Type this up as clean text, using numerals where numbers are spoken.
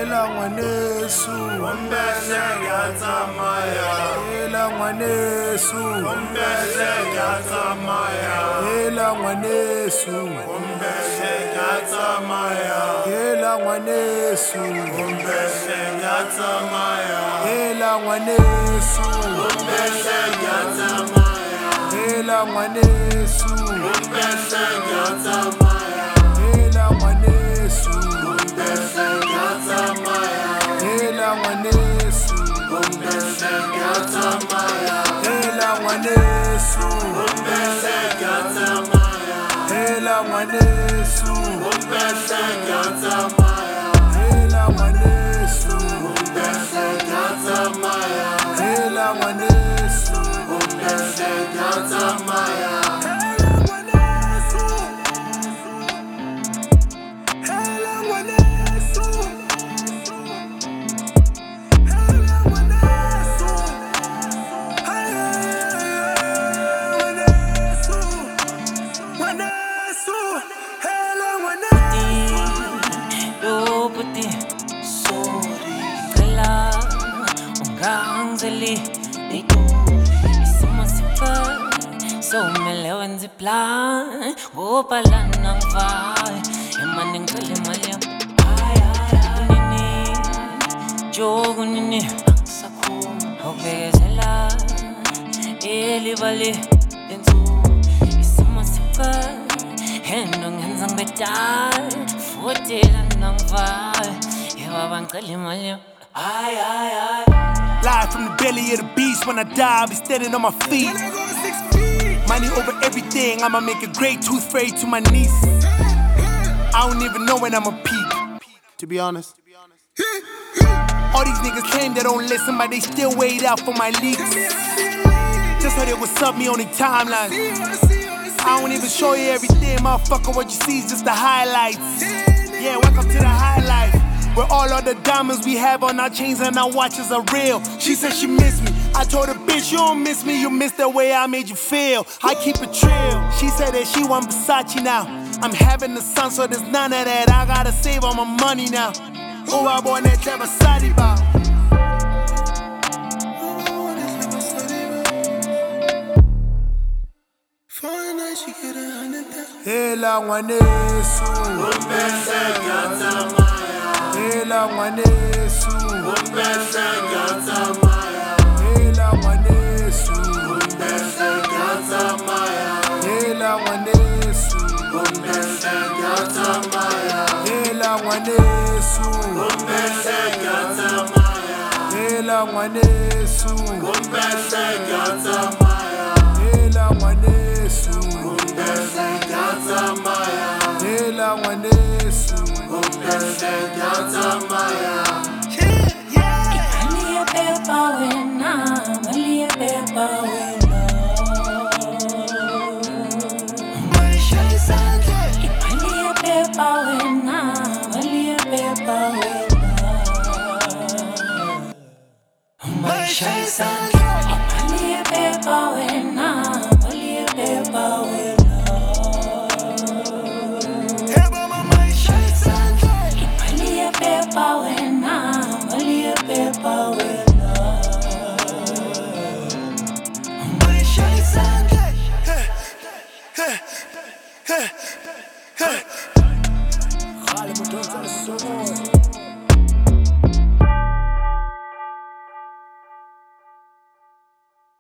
Hela ngwanesu Umbele ngiyatsamaya Hela ngwanesu Umbele ngiyatsamaya Hela ngwanesu Umbele ngiyatsamaya Hela ngwanesu Umbele ngiyatsamaya Hela ngwanesu Umbele ngiyatsamaya Hela ngwanesu Umbele ngiyatsamaya Hela ngwanesu Umbele ngiyatsamaya Hela ngwanesu Umbele ngiyatsamaya Hela ngwanesu Umbele ngiyatsamaya Hela ngwanesu Umbele ngiyatsamaya Hela ngwanesu Umbele ngiyatsamaya Hela ngwanesu Umbele ngiyatsamaya So melewan si plan, pala ng vai, emaning kalimalyam. Ay, nini, jogo nini, saku, hope sela, eli bali, densu, isama sipa, henong hensang betal, fotilan ng vai, ewabang kalimalyam. Ay. Live from the belly of the beast. When I die, I'll be standing on my feet. Money over everything, I'ma make a great tooth fairy to my niece. I don't even know when I'ma peak, to be honest. All these niggas claim they don't listen, but they still wait out for my leaks. Just heard it was up me on the timeline. I don't even show you everything, motherfucker. What you see is just the highlights. Yeah, welcome to the highlight, where all of the diamonds we have on our chains and our watches are real. She said she missed me. I told her, bitch, you don't miss me, you miss the way I made you feel. I keep it trill. She said that she want Versace now. I'm having the son, so there's none of that. I gotta save all my money now. Oh, I want that Versace bow. Hela ngwanesu Umbele ngiyatsamaya Hela ngwanesu Umbele ngiyatsamaya Hela ngwanesu Umbele ngiyatsamaya Hela ngwanesu Umbele ngiyatsamaya Hela ngwanesu Umbele ngiyatsamaya Hela ngwanesu Umbele ngiyatsamaya Hela ngwanesu Umbele ngiyatsamaya Hela ngwanesu Umbele ngiyatsamaya Mali ya pepa wena, mali ya pepa wena.